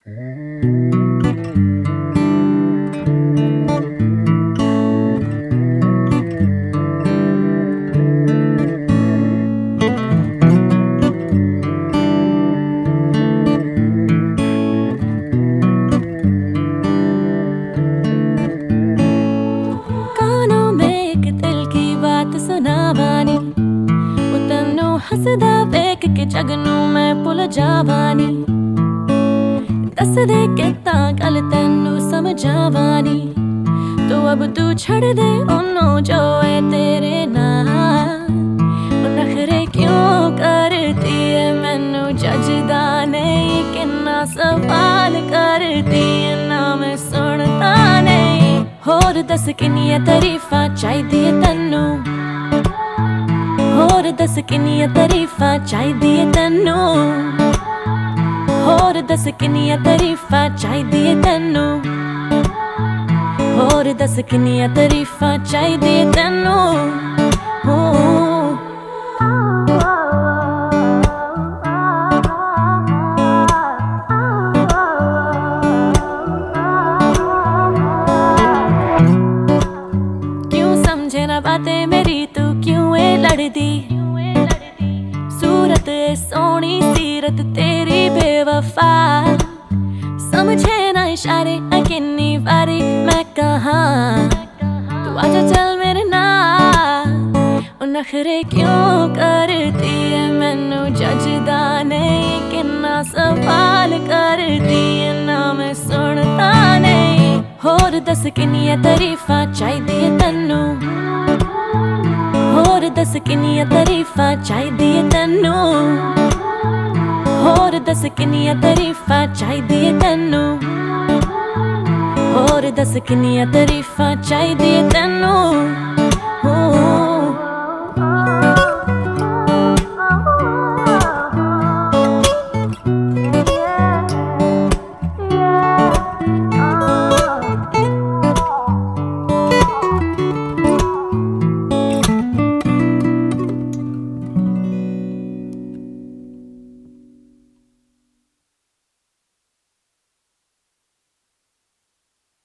कानों में एक दिल की बात सुनावानी उतनो हसदा वेख के जगनू मैं भुल जावानी दस दे के गल तेनू समझावानी तो अब तू छड़ दे उन्नो जो है तेरे नाल नखरे क्यों करती है मैनू जजदा नहीं किन्ना सवाल करती है ना मैं सुनता नहीं होर दस किन्नियां तारीफां चाहिदी तैनू होर दस किन्नियां तारीफां चाहिदी तैनू होर दस किन्नियां तारीफां चाहिदी तैनू होर दस किन्नियां तारीफां चाहिदी तैनू क्यों समझे ना बातें मेरी तू क्यों है लड़दी सूरत सोनी सीरत तेरी बेवफा समझे ना इशारे किन्नी बारी मैं कहा तू आजा चल मेरे नाल नखरे क्यों करती है मैनू जजदा नहीं किन्ना सवाल करती है ना मैं सुनता नहीं होर दस किन्नियां तारीफां चाहिदी तैनू होर दस किन्नियां तारीफां चाहिदी तैनू होर दस किन्नियां तारीफां चाहिदी तैनू होर दस किन्नियां तारीफां चाहिदी तैनू